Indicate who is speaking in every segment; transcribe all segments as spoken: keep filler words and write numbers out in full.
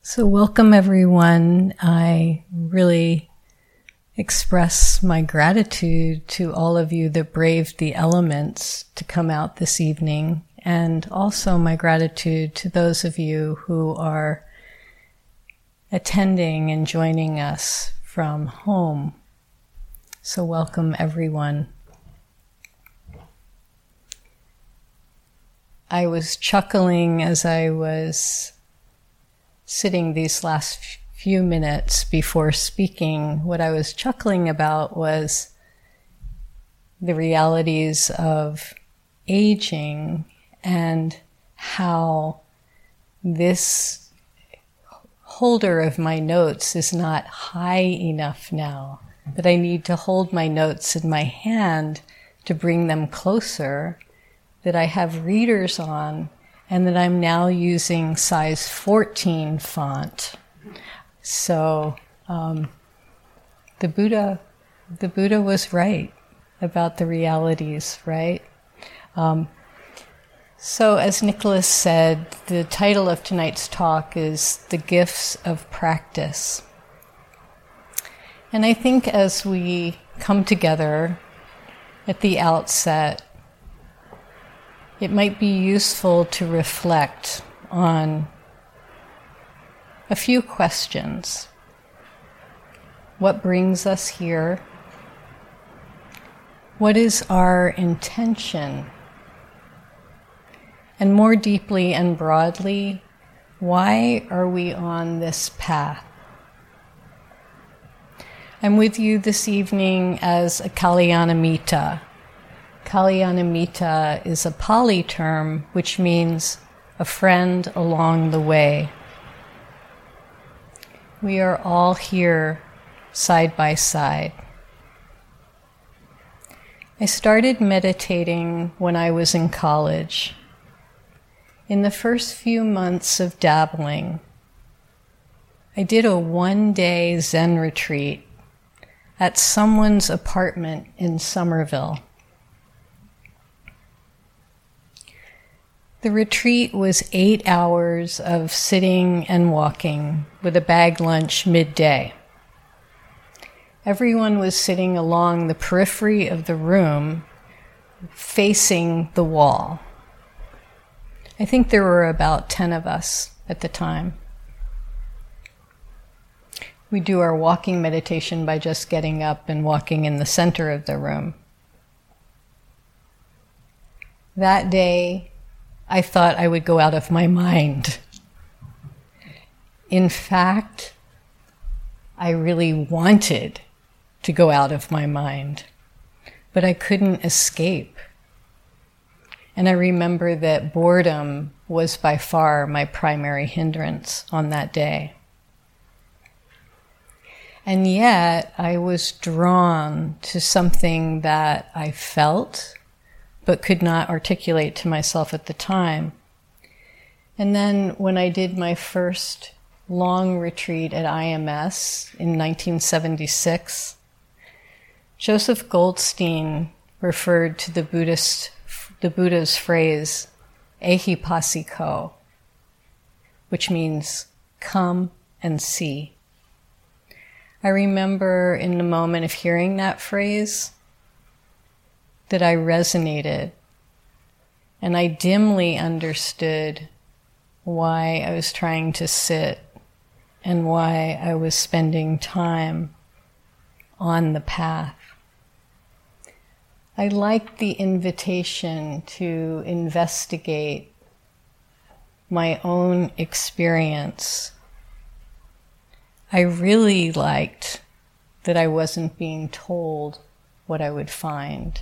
Speaker 1: So welcome everyone. I really express my gratitude to all of you that braved the elements to come out this evening, and also my gratitude to those of you who are attending and joining us from home. So welcome everyone. I was chuckling as I was sitting these last few minutes before speaking. What I was chuckling about was the realities of aging and how this holder of my notes is not high enough now, that I need to hold my notes in my hand to bring them closer, that I have readers on, and that I'm now using size fourteen font. So um, the Buddha, the Buddha was right about the realities, right? Um, so as Nicholas said, the title of tonight's talk is The Gifts of Practice. And I think as we come together at the outset, it might be useful to reflect on a few questions. What brings us here? What is our intention? And more deeply and broadly, why are we on this path? I'm with you this evening as a Kalyanamitta. Kalyanamitta is a Pali term which means a friend along the way. We are all here side by side. I started meditating when I was in college. In the first few months of dabbling, I did a one-day Zen retreat at someone's apartment in Somerville. The retreat was eight hours of sitting and walking with a bag lunch midday. Everyone was sitting along the periphery of the room, facing the wall. I think there were about ten of us at the time. We do our walking meditation by just getting up and walking in the center of the room. That day, I thought I would go out of my mind. In fact, I really wanted to go out of my mind, but I couldn't escape. And I remember that boredom was by far my primary hindrance on that day. And yet, I was drawn to something that I felt but could not articulate to myself at the time. And then when I did my first long retreat at I M S in nineteen seventy-six, Joseph Goldstein referred to the Buddhist, the Buddha's phrase, ehipassiko, which means come and see. I remember in the moment of hearing that phrase, that I resonated, and I dimly understood why I was trying to sit and why I was spending time on the path. I liked the invitation to investigate my own experience. I really liked that I wasn't being told what I would find.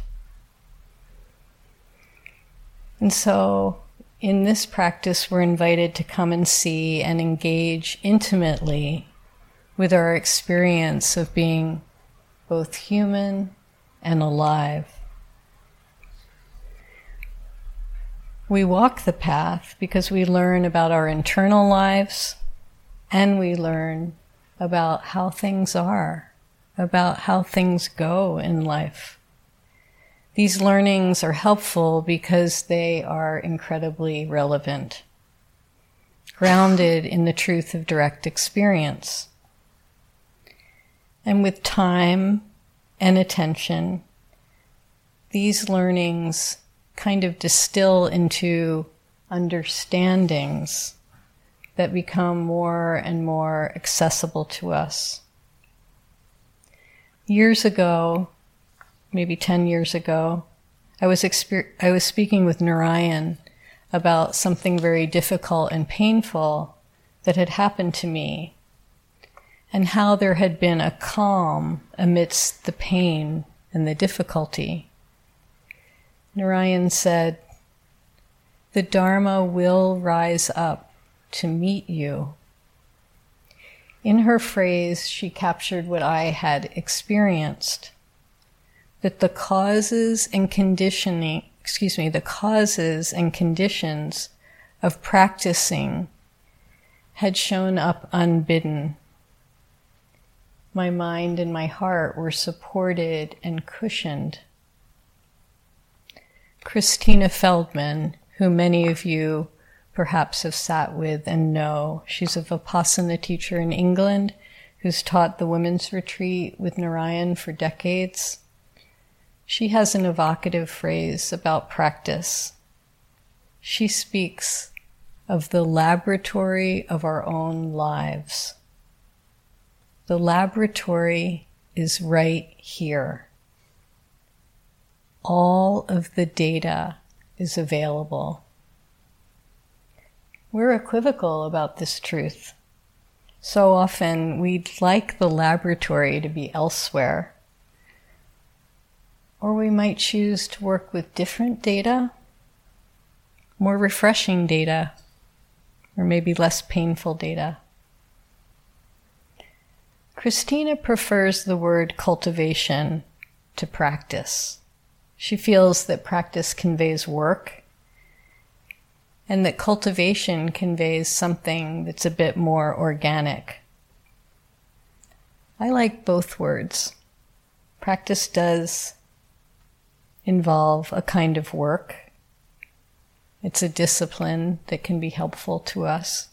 Speaker 1: And so in this practice, we're invited to come and see and engage intimately with our experience of being both human and alive. We walk the path because we learn about our internal lives, and we learn about how things are, about how things go in life. These learnings are helpful because they are incredibly relevant. grounded in the truth of direct experience. And with time and attention, these learnings kind of distill into understandings that become more and more accessible to us. Years ago, maybe ten years ago, I was exper- I was speaking with Narayan about something very difficult and painful that had happened to me, and how there had been a calm amidst the pain and the difficulty. Narayan said, "The Dharma will rise up to meet you." In her phrase, she captured what I had experienced, that the causes and conditioning, excuse me, the causes and conditions of practicing had shown up unbidden. My mind and my heart were supported and cushioned. Christina Feldman, who many of you perhaps have sat with and know, she's a Vipassana teacher in England who's taught the women's retreat with Narayan for decades. She has an evocative phrase about practice. She speaks of the laboratory of our own lives. The laboratory is right here. All of the data is available. We're equivocal about this truth. So often we'd like the laboratory to be elsewhere. Or we might choose to work with different data, more refreshing data, or maybe less painful data. Christina prefers the word cultivation to practice. She feels that practice conveys work, and that cultivation conveys something that's a bit more organic. I like both words. Practice does involve a kind of work. It's a discipline that can be helpful to us.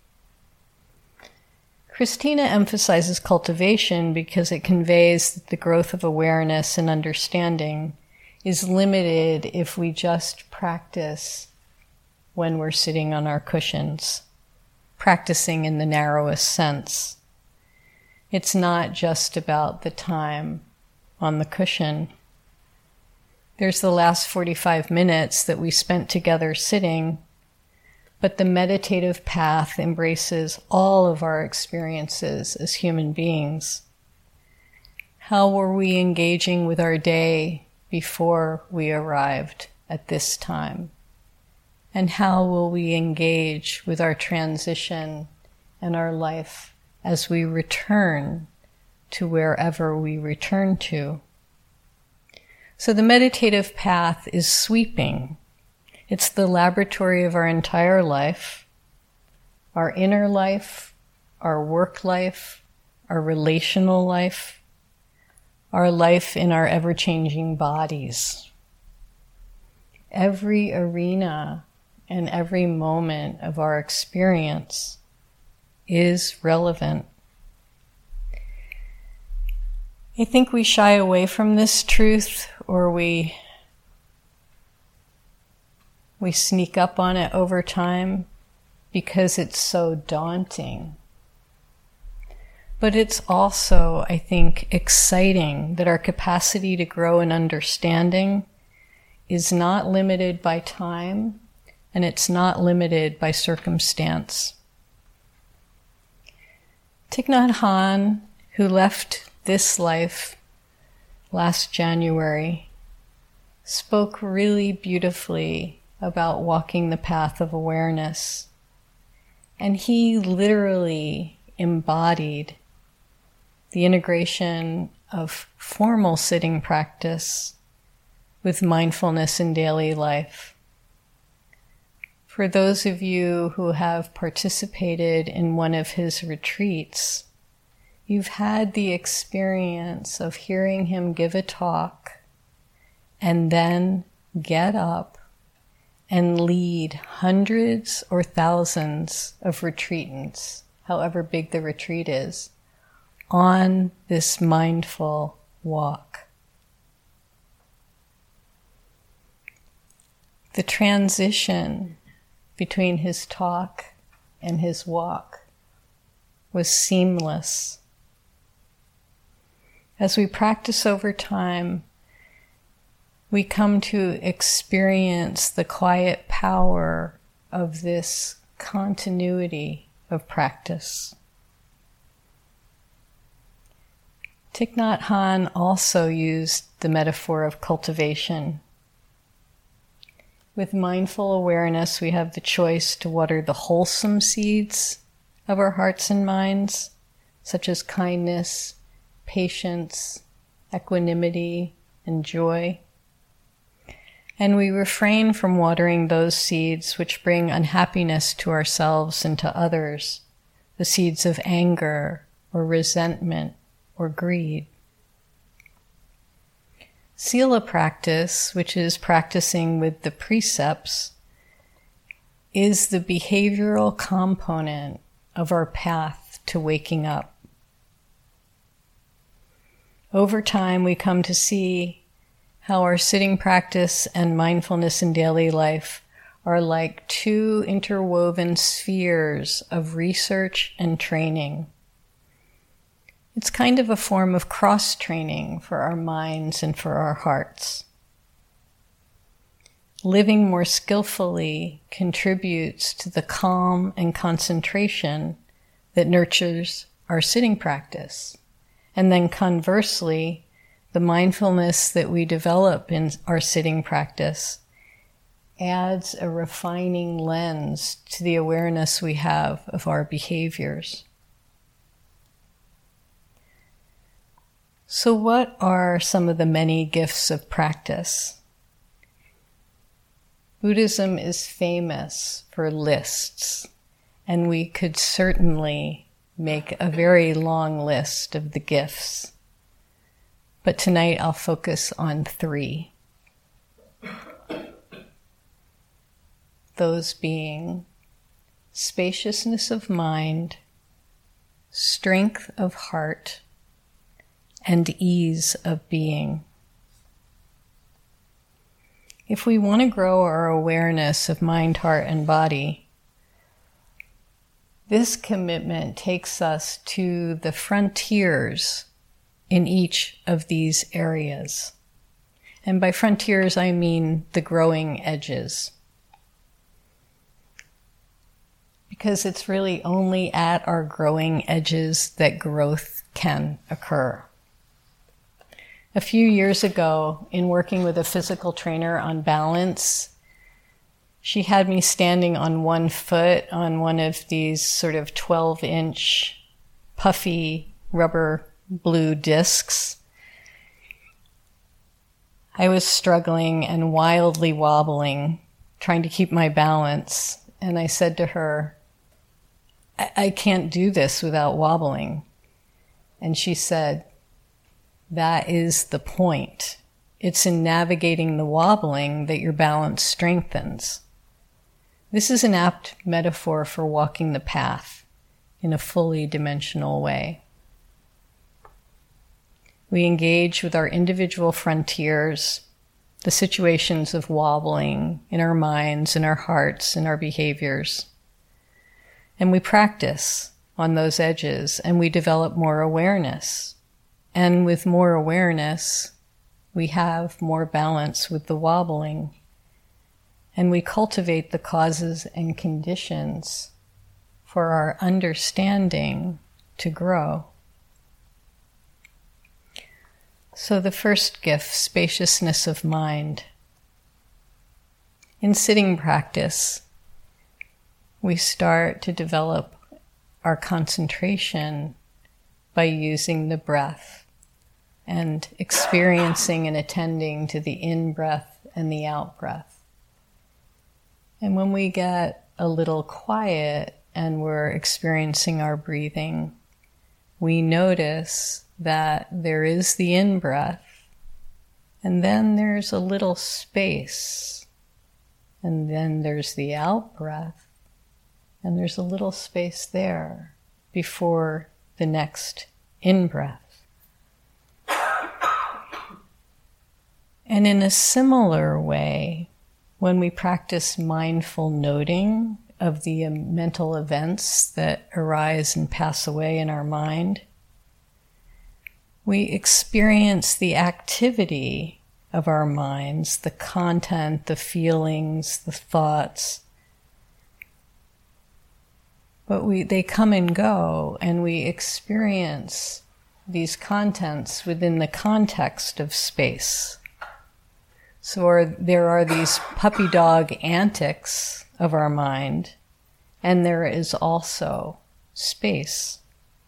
Speaker 1: Christina emphasizes cultivation because it conveys that the growth of awareness and understanding is limited if we just practice when we're sitting on our cushions, practicing in the narrowest sense. It's not just about the time on the cushion. There's the last forty-five minutes that we spent together sitting, but the meditative path embraces all of our experiences as human beings. How were we engaging with our day before we arrived at this time? And how will we engage with our transition and our life as we return to wherever we return to? So the meditative path is sweeping. It's the laboratory of our entire life, our inner life, our work life, our relational life, our life in our ever-changing bodies. Every arena and every moment of our experience is relevant. I think we shy away from this truth, or we we sneak up on it over time because it's so daunting. But it's also, I think, exciting that our capacity to grow in understanding is not limited by time, and it's not limited by circumstance. Thich Nhat Hanh, who left this life last January, spoke really beautifully about walking the path of awareness. And he literally embodied the integration of formal sitting practice with mindfulness in daily life. For those of you who have participated in one of his retreats, you've had the experience of hearing him give a talk and then get up and lead hundreds or thousands of retreatants, however big the retreat is, on this mindful walk. The transition between his talk and his walk was seamless. As we practice over time, we come to experience the quiet power of this continuity of practice. Thich Nhat Hanh also used the metaphor of cultivation. With mindful awareness, we have the choice to water the wholesome seeds of our hearts and minds, such as kindness, patience, equanimity, and joy. And we refrain from watering those seeds which bring unhappiness to ourselves and to others, the seeds of anger or resentment or greed. Sila practice, which is practicing with the precepts, is the behavioral component of our path to waking up. Over time, we come to see how our sitting practice and mindfulness in daily life are like two interwoven spheres of research and training. It's kind of a form of cross-training for our minds and for our hearts. Living more skillfully contributes to the calm and concentration that nurtures our sitting practice. And then conversely, the mindfulness that we develop in our sitting practice adds a refining lens to the awareness we have of our behaviors. So what are some of the many gifts of practice? Buddhism is famous for lists, and we could certainly make a very long list of the gifts. But tonight I'll focus on three. Those being spaciousness of mind, strength of heart, and ease of being. If we want to grow our awareness of mind, heart, and body, this commitment takes us to the frontiers in each of these areas. And by frontiers, I mean the growing edges. Because it's really only at our growing edges that growth can occur. A few years ago, in working with a physical trainer on balance, she had me standing on one foot on one of these sort of twelve-inch puffy rubber blue discs. I was struggling and wildly wobbling, trying to keep my balance, and I said to her, I, I can't do this without wobbling. And she said, that is the point. It's in navigating the wobbling that your balance strengthens. This is an apt metaphor for walking the path in a fully dimensional way. We engage with our individual frontiers, the situations of wobbling in our minds, in our hearts, in our behaviors. And we practice on those edges, and we develop more awareness. And with more awareness, we have more balance with the wobbling. And we cultivate the causes and conditions for our understanding to grow. So the first gift, spaciousness of mind. In sitting practice, we start to develop our concentration by using the breath and experiencing and attending to the in-breath and the out-breath. And when we get a little quiet and we're experiencing our breathing, we notice that there is the in-breath, and then there's a little space, and then there's the out breath, and there's a little space there before the next in breath. And in a similar way, when we practice mindful noting of the um, mental events that arise and pass away in our mind, we experience the activity of our minds, the content, the feelings, the thoughts. But we, they come and go, and we experience these contents within the context of space. So are, there are these puppy dog antics of our mind, and there is also space.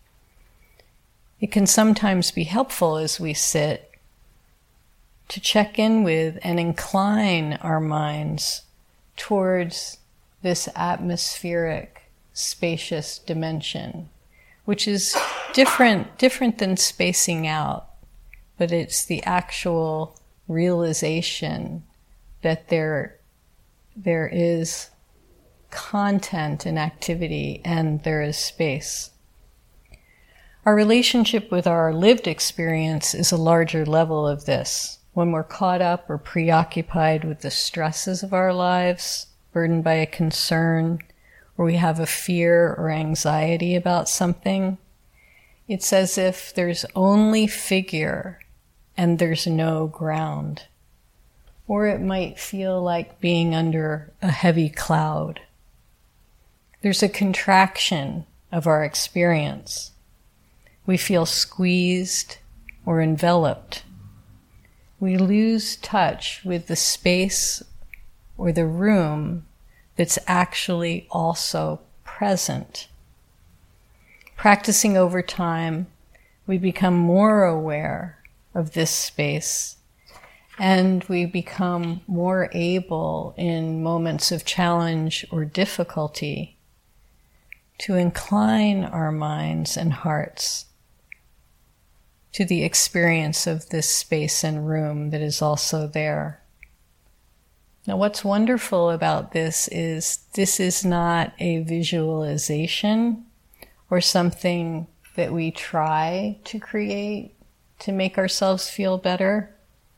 Speaker 1: It can sometimes be helpful as we sit to check in with and incline our minds towards this atmospheric, spacious dimension, which is different, different than spacing out, but it's the actual realization that there, there is content and activity and there is space. Our relationship with our lived experience is a larger level of this. When we're caught up or preoccupied with the stresses of our lives, burdened by a concern, or we have a fear or anxiety about something, it's as if there's only figure and there's no ground. Or it might feel like being under a heavy cloud. There's a contraction of our experience. We feel squeezed or enveloped. We lose touch with the space or the room that's actually also present. Practicing over time, we become more aware of this space, and we become more able in moments of challenge or difficulty to incline our minds and hearts to the experience of this space and room that is also there. Now, what's wonderful about this is this is not a visualization or something that we try to create to make ourselves feel better.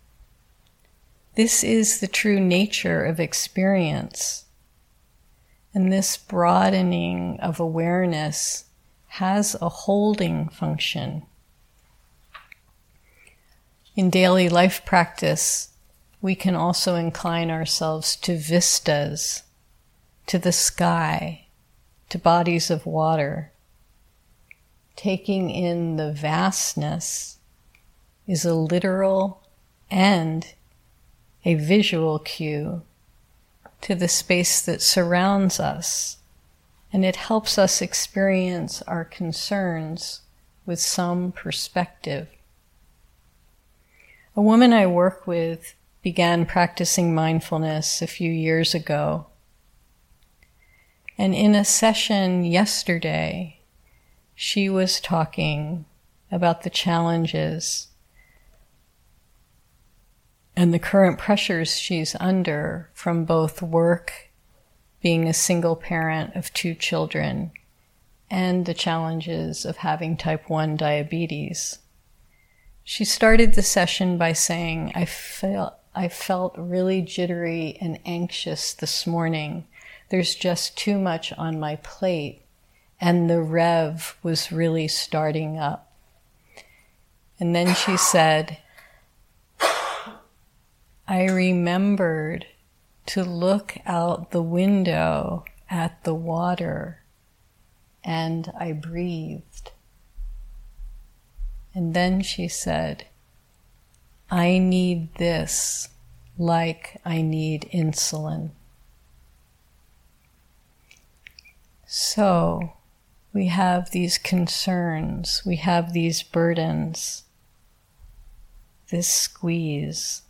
Speaker 1: This is the true nature of experience. And this broadening of awareness has a holding function. In daily life practice, we can also incline ourselves to vistas, to the sky, to bodies of water. Taking in the vastness is a literal and a visual cue to the space that surrounds us, and it helps us experience our concerns with some perspective. A woman I work with began practicing mindfulness a few years ago, and in a session yesterday, she was talking about the challenges and the current pressures she's under from both work, being a single parent of two children, and the challenges of having type one diabetes. She started the session by saying, I felt, I felt really jittery and anxious this morning. There's just too much on my plate, and the rev was really starting up. And then she said, I remembered to look out the window at the water, and I breathed. And then she said, I need this like I need insulin. So we have these concerns, we have these burdens, this squeeze.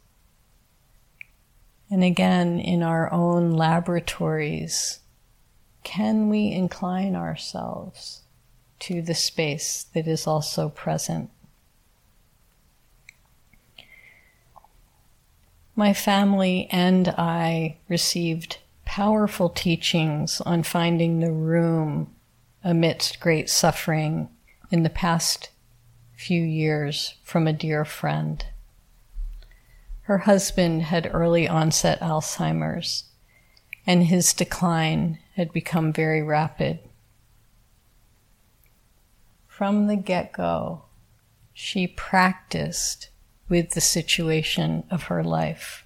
Speaker 1: And again, in our own laboratories, can we incline ourselves to the space that is also present? My family and I received powerful teachings on finding the room amidst great suffering in the past few years from a dear friend. Her husband had early onset Alzheimer's, and his decline had become very rapid. From the get-go, she practiced with the situation of her life.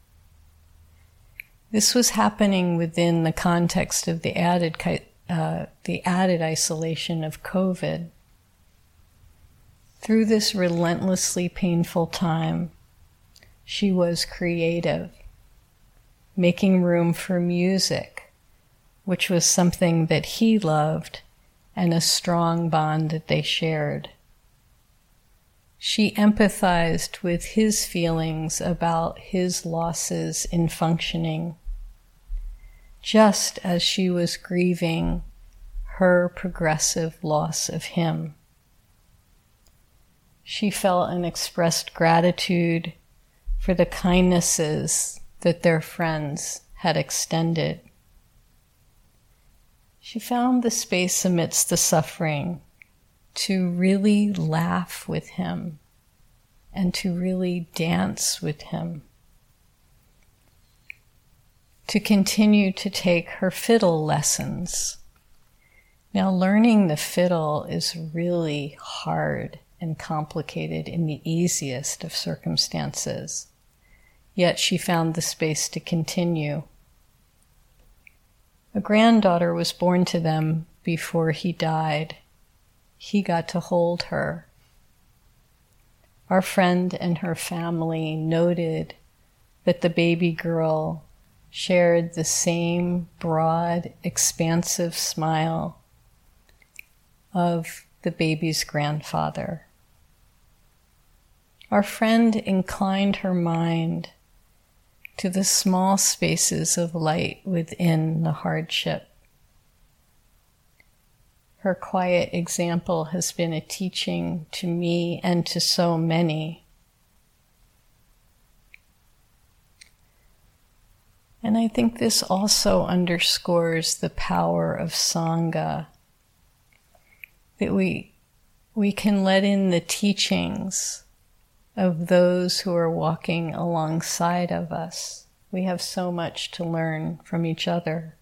Speaker 1: This was happening within the context of the added uh, the added isolation of COVID. Through this relentlessly painful time, she was creative, making room for music, which was something that he loved and a strong bond that they shared. She empathized with his feelings about his losses in functioning, just as she was grieving her progressive loss of him. She felt and expressed gratitude for the kindnesses that their friends had extended. She found the space amidst the suffering to really laugh with him and to really dance with him, to continue to take her fiddle lessons. Now, learning the fiddle is really hard and complicated in the easiest of circumstances, yet she found the space to continue. A granddaughter was born to them before he died. He got to hold her. Our friend and her family noted that the baby girl shared the same broad, expansive smile of the baby's grandfather. Our friend inclined her mind to the small spaces of light within the hardship. Her quiet example has been a teaching to me and to so many. And I think this also underscores the power of Sangha, that we, we can let in the teachings of those who are walking alongside of us. We have so much to learn from each other.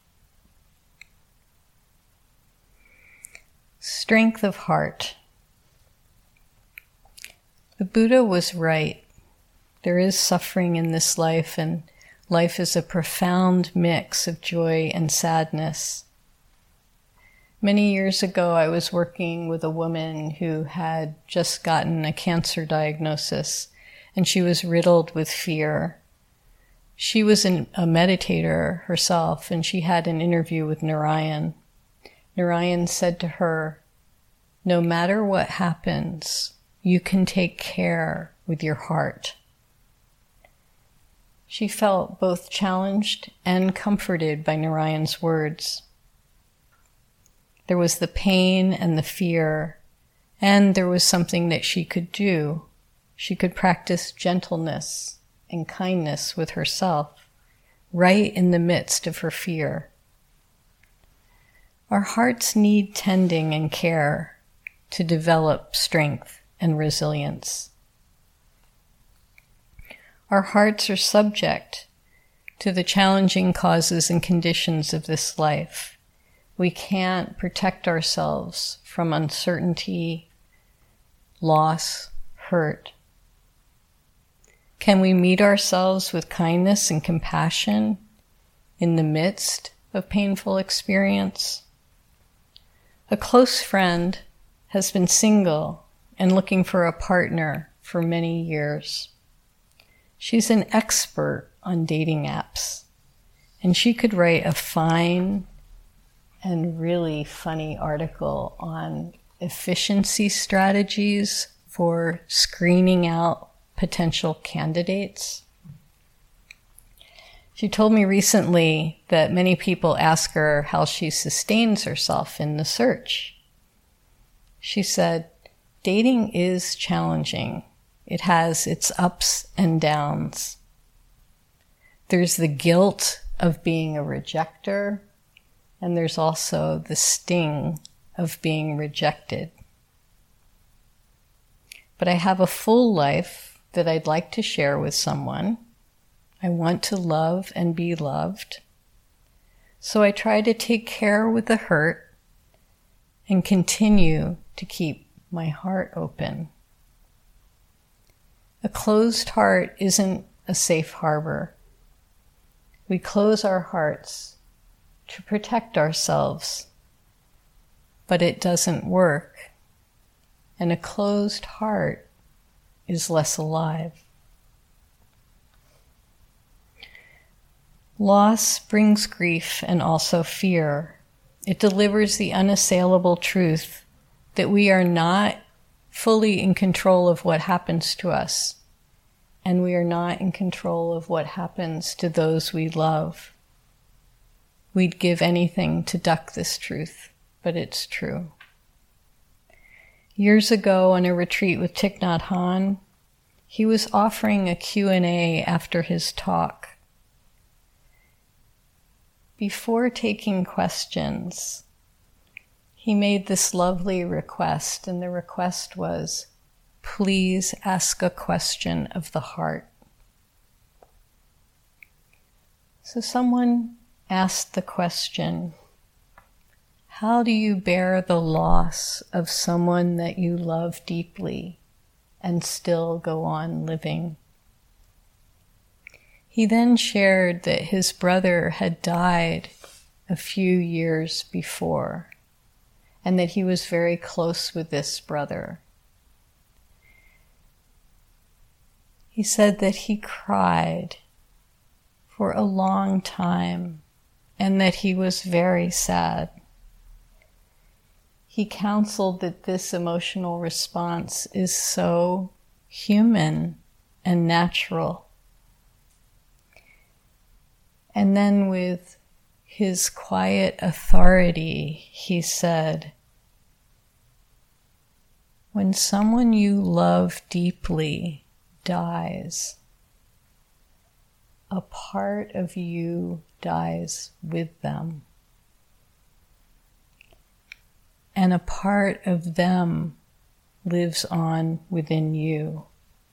Speaker 1: Strength of heart. The Buddha was right. There is suffering in this life, and life is a profound mix of joy and sadness. Many years ago, I was working with a woman who had just gotten a cancer diagnosis, and she was riddled with fear. She was an, a meditator herself, and she had an interview with Narayan. Narayan said to her, "No matter what happens, you can take care with your heart." She felt both challenged and comforted by Narayan's words. There was the pain and the fear, and there was something that she could do. She could practice gentleness and kindness with herself, right in the midst of her fear. Our hearts need tending and care to develop strength and resilience. Our hearts are subject to the challenging causes and conditions of this life. We can't protect ourselves from uncertainty, loss, hurt. Can we meet ourselves with kindness and compassion in the midst of painful experience? A close friend has been single and looking for a partner for many years. She's an expert on dating apps, and she could write a fine and really funny article on efficiency strategies for screening out potential candidates. She told me recently that many people ask her how she sustains herself in the search. She said, "Dating is challenging. It has its ups and downs. There's the guilt of being a rejecter, and there's also the sting of being rejected. But I have a full life that I'd like to share with someone. I want to love and be loved. So I try to take care with the hurt and continue to keep my heart open. A closed heart isn't a safe harbor. We close our hearts to protect ourselves, but it doesn't work. And a closed heart is less alive. Loss brings grief and also fear. It delivers the unassailable truth that we are not fully in control of what happens to us, and we are not in control of what happens to those we love. We'd give anything to duck this truth, but it's true. Years ago on a retreat with Thich Nhat Hanh, he was offering a Q and A after his talk. Before taking questions, he made this lovely request, and the request was, please ask a question of the heart. So someone asked the question, how do you bear the loss of someone that you love deeply and still go on living? He then shared that his brother had died a few years before, and that he was very close with this brother. He said that he cried for a long time and that he was very sad. He counseled that this emotional response is so human and natural. And then with his quiet authority, he said, when someone you love deeply dies, a part of you dies with them. And a part of them lives on within you.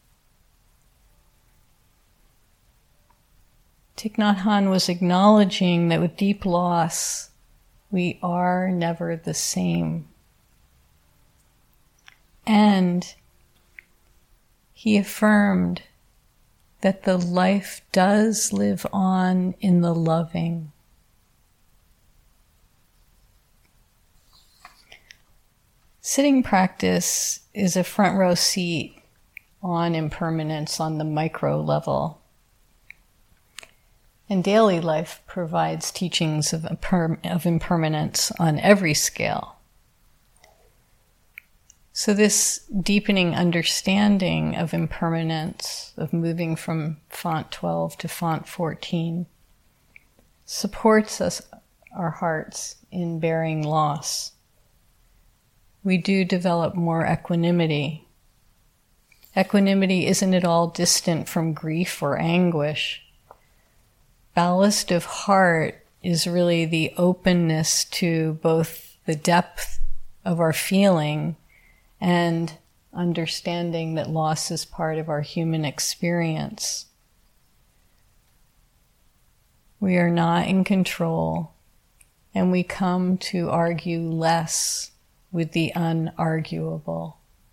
Speaker 1: Thich Nhat Hanh was acknowledging that with deep loss, we are never the same. And he affirmed that the life does live on in the loving. Sitting practice is a front row seat on impermanence on the micro level. And daily life provides teachings of, imper- of impermanence on every scale. So this deepening understanding of impermanence, of moving from font twelve to font fourteen, supports us, our hearts, in bearing loss. We do develop more equanimity. Equanimity isn't at all distant from grief or anguish. Ballast of heart is really the openness to both the depth of our feeling and understanding that loss is part of our human experience. We are not in control, and we come to argue less with the unarguable.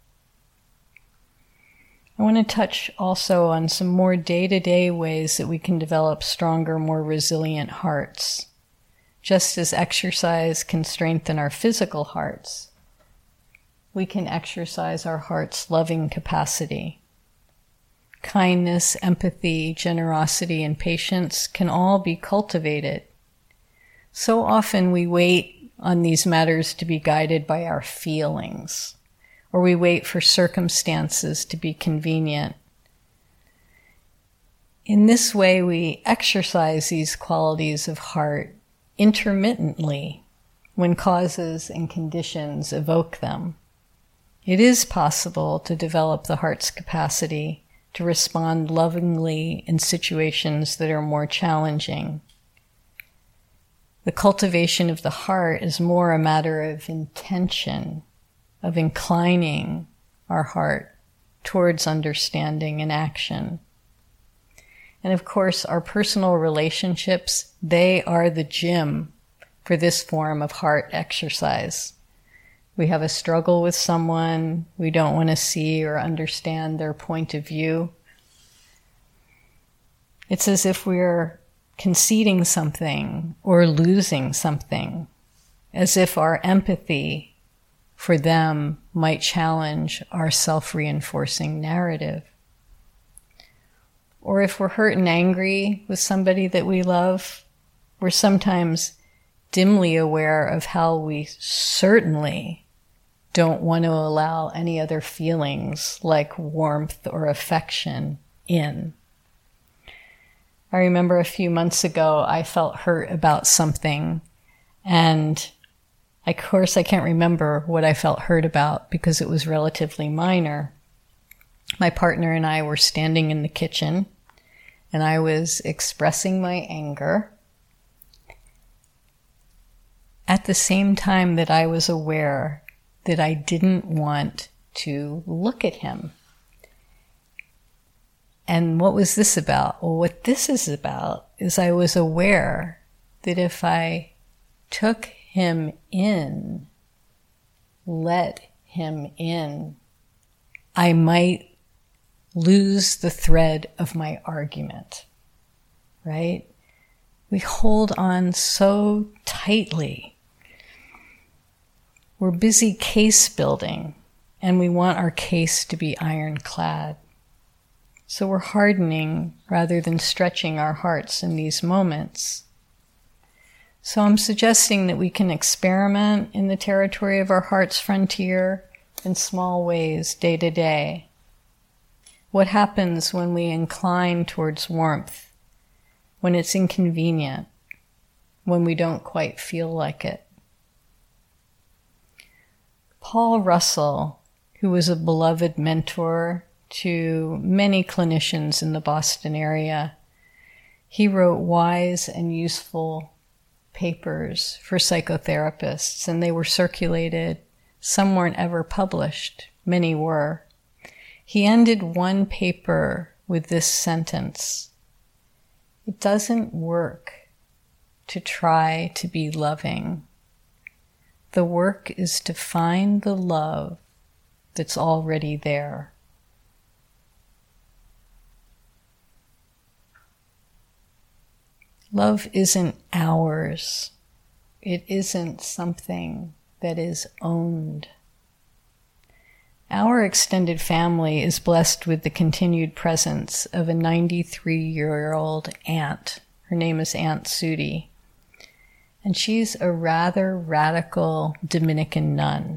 Speaker 1: I want to touch also on some more day-to-day ways that we can develop stronger, more resilient hearts. Just as exercise can strengthen our physical hearts, we can exercise our heart's loving capacity. Kindness, empathy, generosity, and patience can all be cultivated. So often we wait on these matters to be guided by our feelings, or we wait for circumstances to be convenient. In this way, we exercise these qualities of heart intermittently when causes and conditions evoke them. It is possible to develop the heart's capacity to respond lovingly in situations that are more challenging. The cultivation of the heart is more a matter of intention, of inclining our heart towards understanding and action. And of course, our personal relationships, they are the gym for this form of heart exercise. We have a struggle with someone, we don't want to see or understand their point of view. It's as if we're conceding something or losing something, as if our empathy for them might challenge our self-reinforcing narrative. Or if we're hurt and angry with somebody that we love, we're sometimes dimly aware of how we certainly don't want to allow any other feelings like warmth or affection in. I remember a few months ago, I felt hurt about something, and of course I can't remember what I felt hurt about because it was relatively minor. My partner and I were standing in the kitchen, and I was expressing my anger at the same time that I was aware that I didn't want to look at him. And what was this about? Well, what this is about is I was aware that if I took him in, let him in, I might lose the thread of my argument, right? We hold on so tightly. We're busy case building, and we want our case to be ironclad. So we're hardening rather than stretching our hearts in these moments. So I'm suggesting that we can experiment in the territory of our heart's frontier in small ways, day to day. What happens when we incline towards warmth, when it's inconvenient, when we don't quite feel like it? Paul Russell, who was a beloved mentor to many clinicians in the Boston area, he wrote wise and useful papers for psychotherapists, and they were circulated. Some weren't ever published, many were. He ended one paper with this sentence: "It doesn't work to try to be loving. The work is to find the love that's already there." Love isn't ours. It isn't something that is owned. Our extended family is blessed with the continued presence of a ninety-three-year-old aunt. Her name is Aunt Sudi, and she's a rather radical Dominican nun.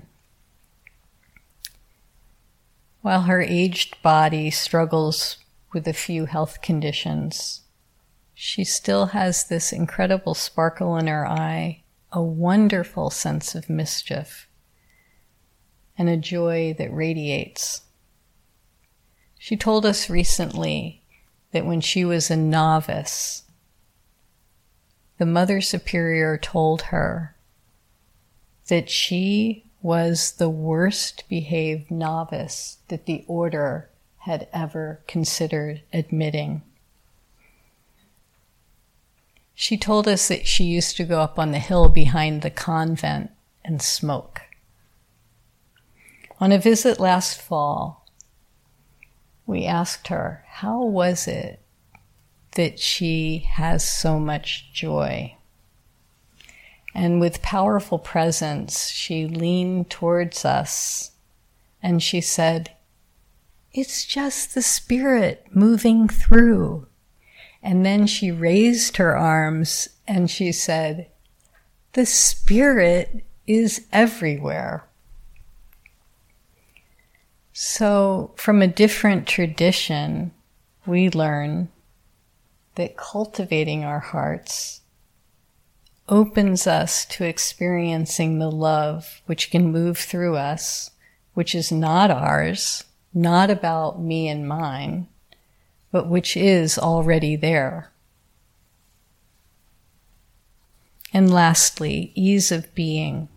Speaker 1: While her aged body struggles with a few health conditions, she still has this incredible sparkle in her eye, a wonderful sense of mischief, and a joy that radiates. She told us recently that when she was a novice, the Mother Superior told her that she was the worst behaved novice that the order had ever considered admitting. She told us that she used to go up on the hill behind the convent and smoke. On a visit last fall, we asked her, how was it that she has so much joy? And with powerful presence, she leaned towards us and she said, "It's just the Spirit moving through." And then she raised her arms and she said, "The Spirit is everywhere." So from a different tradition, we learn that cultivating our hearts opens us to experiencing the love which can move through us, which is not ours, not about me and mine, but which is already there. And lastly, ease of being.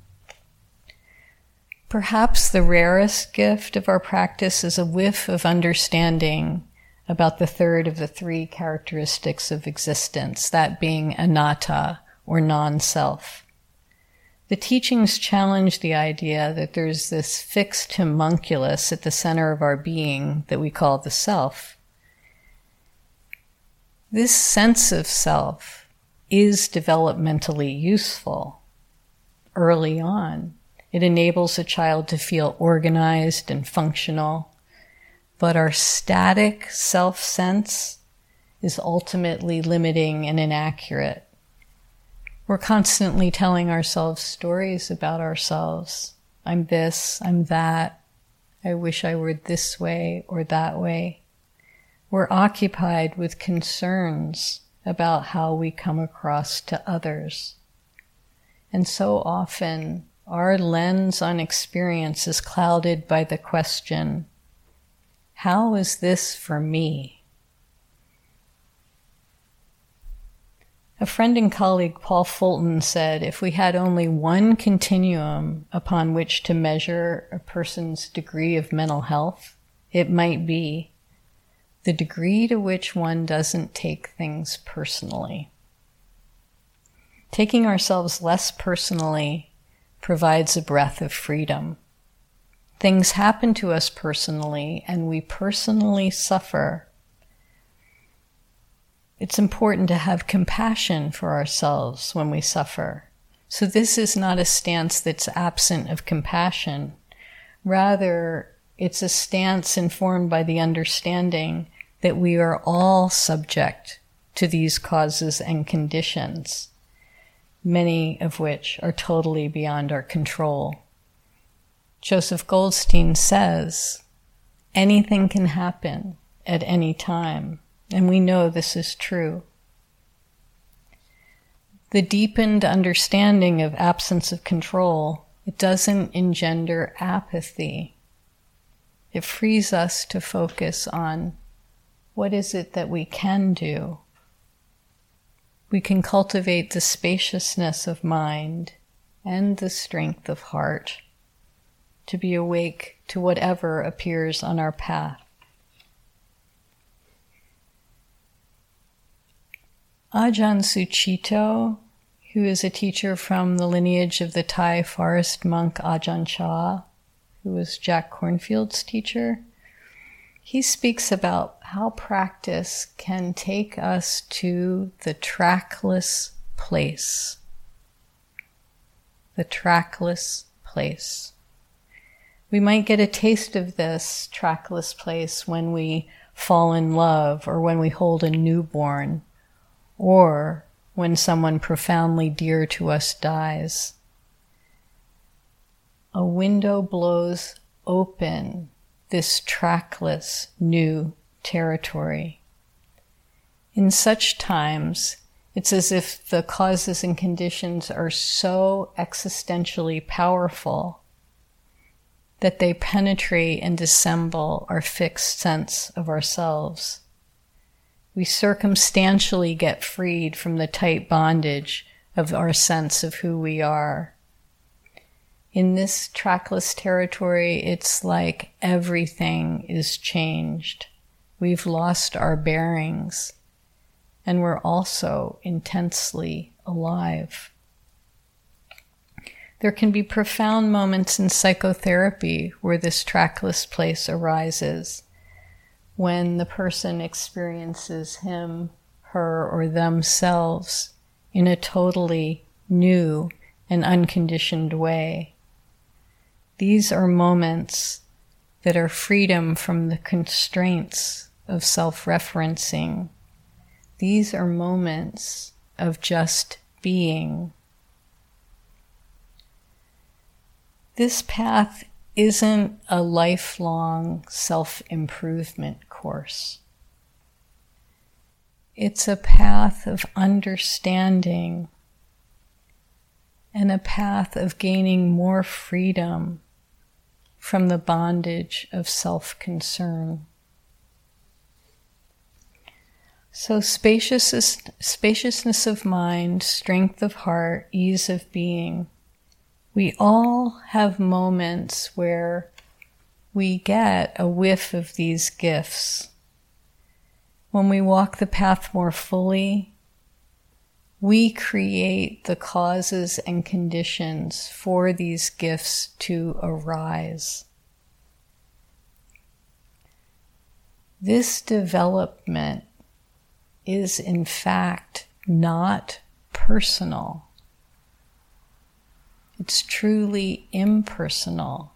Speaker 1: Perhaps the rarest gift of our practice is a whiff of understanding about the third of the three characteristics of existence, that being anatta, or non-self. The teachings challenge the idea that there's this fixed homunculus at the center of our being that we call the self. This sense of self is developmentally useful early on. It enables a child to feel organized and functional, but our static self-sense is ultimately limiting and inaccurate. We're constantly telling ourselves stories about ourselves. I'm this, I'm that. I wish I were this way or that way. We're occupied with concerns about how we come across to others. And so often, our lens on experience is clouded by the question, how is this for me? A friend and colleague, Paul Fulton, said, if we had only one continuum upon which to measure a person's degree of mental health, it might be the degree to which one doesn't take things personally. Taking ourselves less personally provides a breath of freedom. Things happen to us personally, and we personally suffer. It's important to have compassion for ourselves when we suffer. So this is not a stance that's absent of compassion. Rather, it's a stance informed by the understanding that we are all subject to these causes and conditions, many of which are totally beyond our control. Joseph Goldstein says, anything can happen at any time. And we know this is true. The deepened understanding of absence of control, it doesn't engender apathy. It frees us to focus on what is it that we can do. We can cultivate the spaciousness of mind and the strength of heart to be awake to whatever appears on our path. Ajahn Sucitto, who is a teacher from the lineage of the Thai forest monk Ajahn Chah, who was Jack Kornfield's teacher, he speaks about how practice can take us to the trackless place. The trackless place. We might get a taste of this trackless place when we fall in love or when we hold a newborn, or when someone profoundly dear to us dies. A window blows open this trackless new territory. In such times, it's as if the causes and conditions are so existentially powerful that they penetrate and dissemble our fixed sense of ourselves. We circumstantially get freed from the tight bondage of our sense of who we are. In this trackless territory, it's like everything is changed. We've lost our bearings, and we're also intensely alive. There can be profound moments in psychotherapy where this trackless place arises, when the person experiences him, her, or themselves in a totally new and unconditioned way. These are moments that are freedom from the constraints of self-referencing. These are moments of just being. This path isn't a lifelong self-improvement course. It's a path of understanding and a path of gaining more freedom from the bondage of self-concern. So spaciousness, spaciousness of mind, strength of heart, ease of being. We all have moments where we get a whiff of these gifts. When we walk the path more fully, we create the causes and conditions for these gifts to arise. This development is in fact not personal. It's truly impersonal.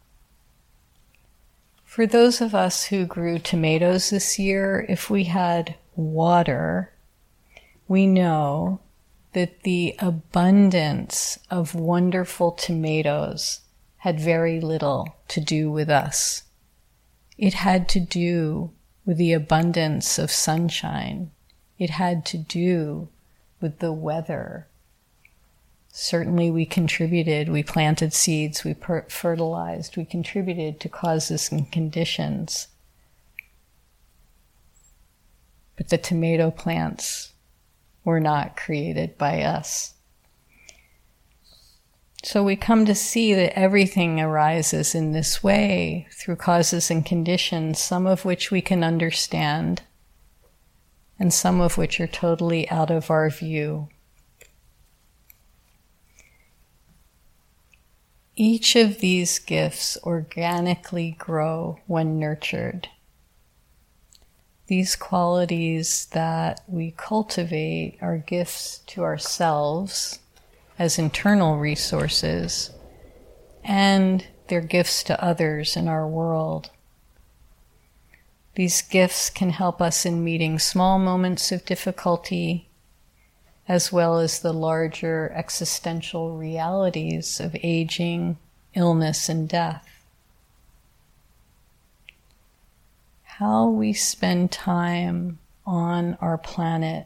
Speaker 1: For those of us who grew tomatoes this year, if we had water, we know that the abundance of wonderful tomatoes had very little to do with us. It had to do with the abundance of sunshine. It had to do with the weather. Certainly we contributed, we planted seeds, we per- fertilized, we contributed to causes and conditions. But the tomato plants were not created by us. So we come to see that everything arises in this way through causes and conditions, some of which we can understand, and some of which are totally out of our view. Each of these gifts organically grow when nurtured. These qualities that we cultivate are gifts to ourselves as internal resources, and they're gifts to others in our world. These gifts can help us in meeting small moments of difficulty, as well as the larger existential realities of aging, illness, and death. How we spend time on our planet,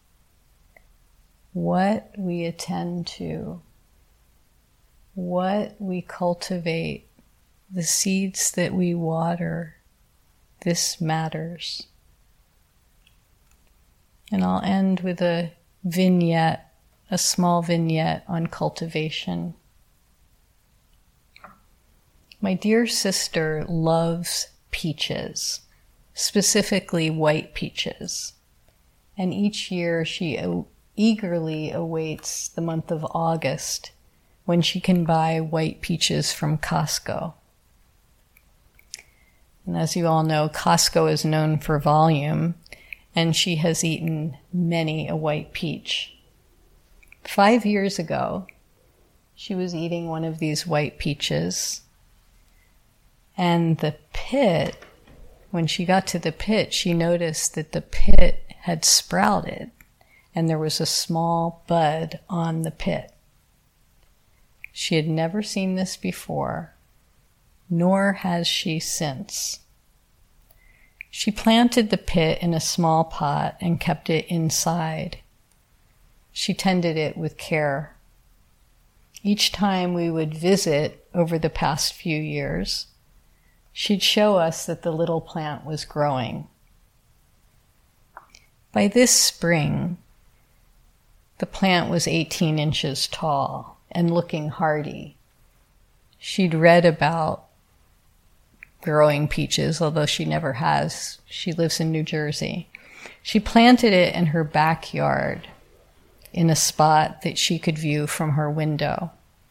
Speaker 1: what we attend to, what we cultivate, the seeds that we water, this matters. And I'll end with a vignette, a small vignette on cultivation. My dear sister loves peaches, specifically white peaches, and each year she eagerly awaits the month of August when she can buy white peaches from Costco. And as you all know, Costco is known for volume, and she has eaten many a white peach. Five years ago, she was eating one of these white peaches, and the pit, when she got to the pit, she noticed that the pit had sprouted, and there was a small bud on the pit. She had never seen this before, nor has she since. She planted the pit in a small pot and kept it inside. She tended it with care. Each time we would visit over the past few years, she'd show us that the little plant was growing. By this spring, the plant was eighteen inches tall and looking hardy. She'd read about growing peaches, although she never has. She lives in New Jersey. She planted it in her backyard in a spot that she could view from her window.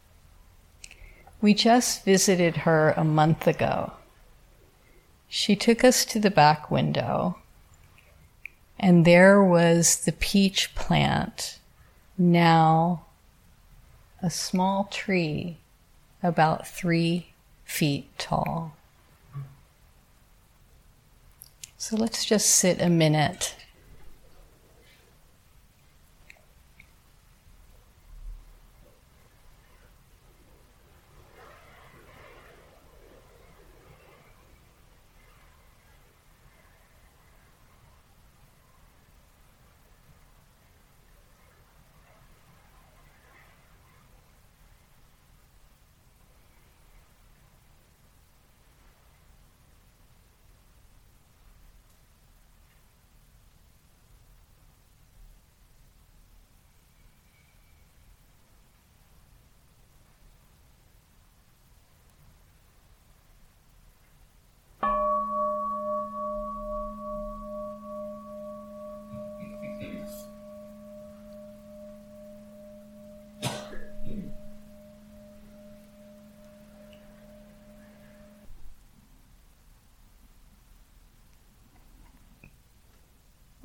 Speaker 1: We just visited her a month ago. She took us to the back window, and there was the peach plant, now a small tree about three feet tall. So let's just sit a minute.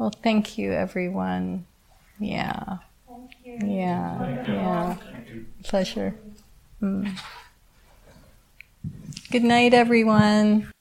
Speaker 1: Well, thank you, everyone. Yeah.
Speaker 2: Thank you.
Speaker 1: Yeah.
Speaker 2: Thank you.
Speaker 1: Yeah. Pleasure. Mm. Good night, everyone.